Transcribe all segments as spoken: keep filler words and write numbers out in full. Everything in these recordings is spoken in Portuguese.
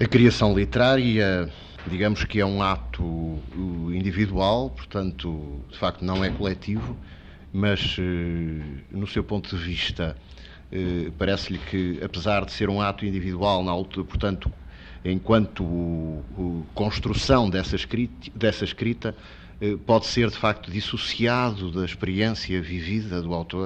A criação literária, digamos que é um ato individual, portanto, de facto, não é coletivo, mas, no seu ponto de vista, parece-lhe que, apesar de ser um ato individual, na altura, portanto, enquanto o, o, construção dessa escrita, dessa escrita, pode ser, de facto, dissociado da experiência vivida do autor?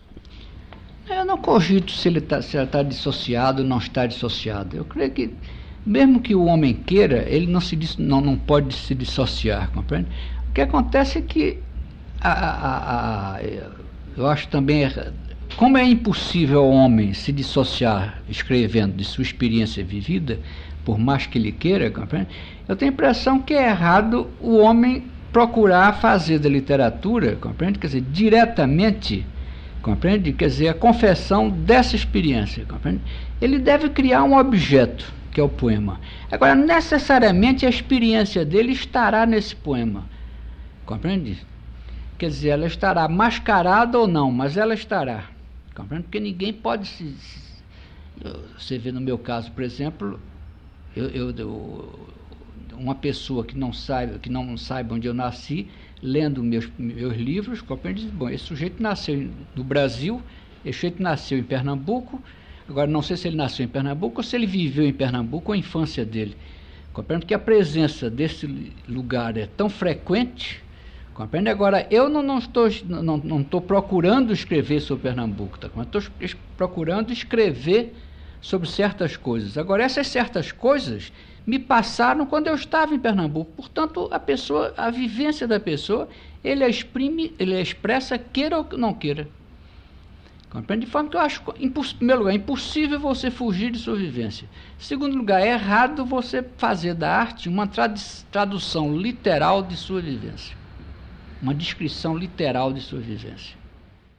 Eu não cogito se ele está tá dissociado ou não está dissociado. Eu creio que, mesmo que o homem queira, ele não, se, não, não pode se dissociar, compreende? O que acontece é que, a, a, a, eu acho também, como é impossível ao homem se dissociar escrevendo de sua experiência vivida, por mais que ele queira, compreende? Eu tenho a impressão que é errado o homem procurar fazer da literatura, compreende? Quer dizer, diretamente, compreende? Quer dizer, a confessão dessa experiência, compreende? Ele deve criar um objeto, que é o poema. Agora, necessariamente a experiência dele estará nesse poema, compreende? Quer dizer, ela estará mascarada ou não, mas ela estará, compreende? Porque ninguém pode se... Você vê no meu caso, por exemplo, eu, eu, eu, uma pessoa que não saiba, que não saiba onde eu nasci, lendo meus, meus livros, compreende? Bom, esse sujeito nasceu no Brasil, esse sujeito nasceu em Pernambuco. Agora, não sei se ele nasceu em Pernambuco ou se ele viveu em Pernambuco ou a infância dele. Compreende que a presença desse lugar é tão frequente, compreende? Agora, eu não, não, estou, não, não estou procurando escrever sobre Pernambuco, tá? Estou procurando escrever sobre certas coisas. Agora, essas certas coisas me passaram quando eu estava em Pernambuco. Portanto, a pessoa, a vivência da pessoa, ele a exprime, ele a expressa, queira ou não queira. Compreende? De forma que eu acho, em primeiro lugar, impossível você fugir de sua vivência. Em segundo lugar, é errado você fazer da arte uma tradução literal de sua vivência. Uma descrição literal de sua vivência.